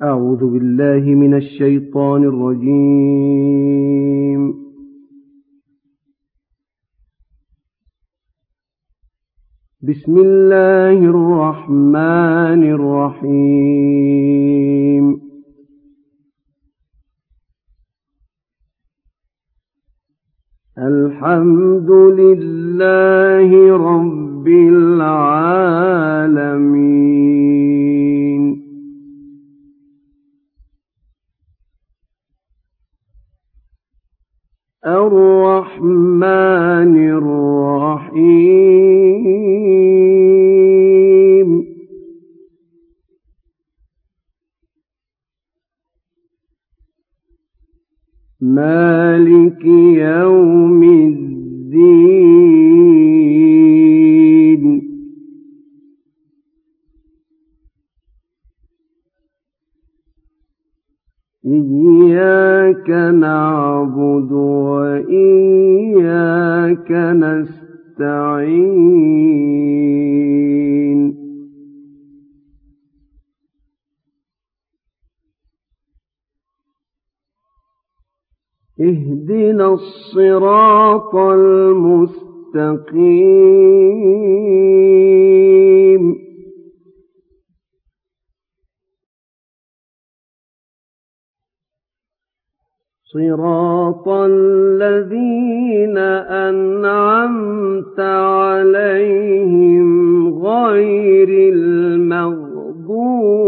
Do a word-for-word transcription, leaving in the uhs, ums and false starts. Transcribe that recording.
أعوذ بالله من الشيطان الرجيم. بسم الله الرحمن الرحيم. الحمد لله رب العالمين. الرحمن الرحيم. مالك يوم الدين. إياك نعبد وإياك نستعين. اهدنا الصراط المستقيم. صراط الذين أنعمت عليهم غير المغضوب